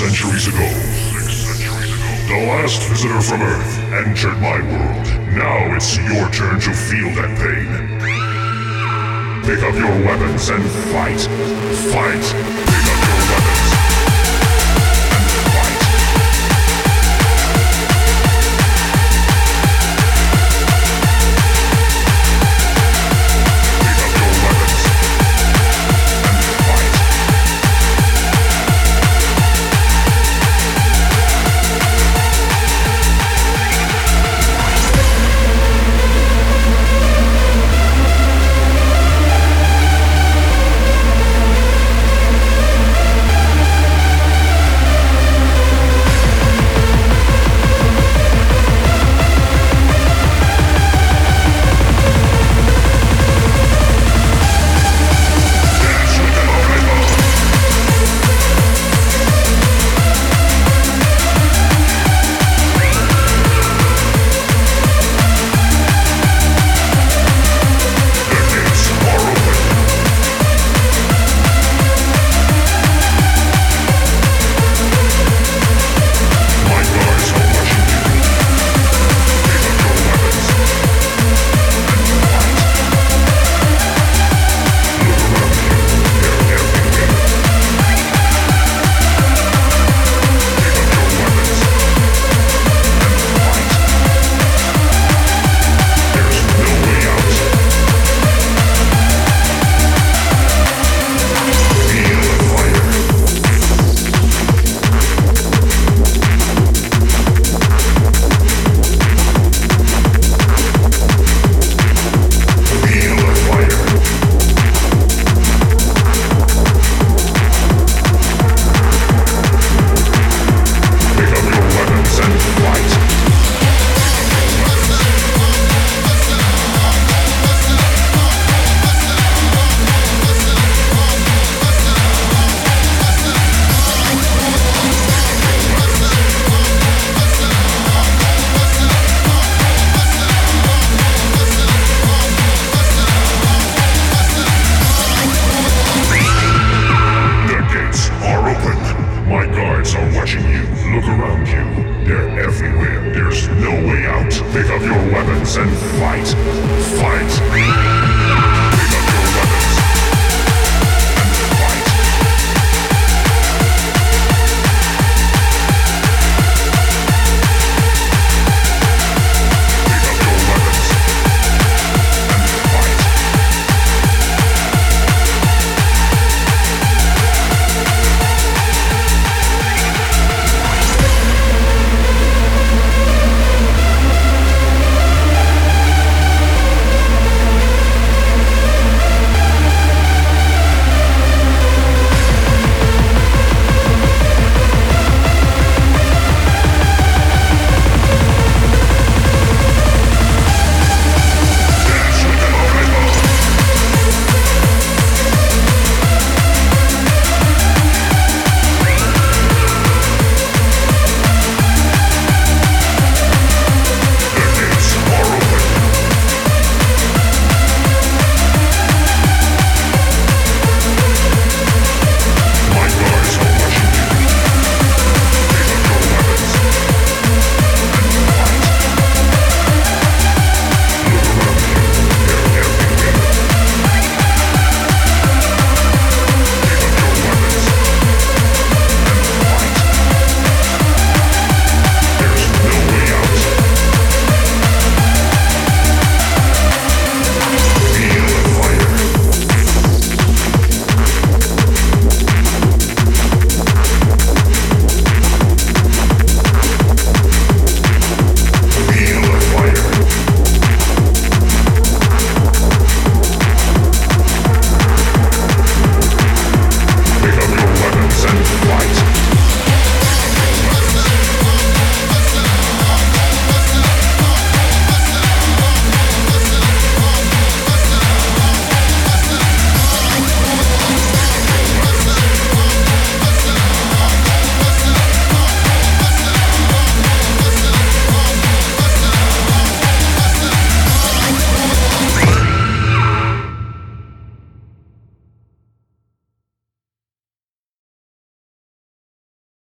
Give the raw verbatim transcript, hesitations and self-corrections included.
centuries ago. Six centuries ago. The last visitor from Earth entered my world. Now it's your turn to feel that pain. Pick up your weapons and fight. Fight. Pick up your weapons and fight. Pick up your weapons and fight. Look around you. They're everywhere. There's no way out. Pick up your weapons and fight. Fight.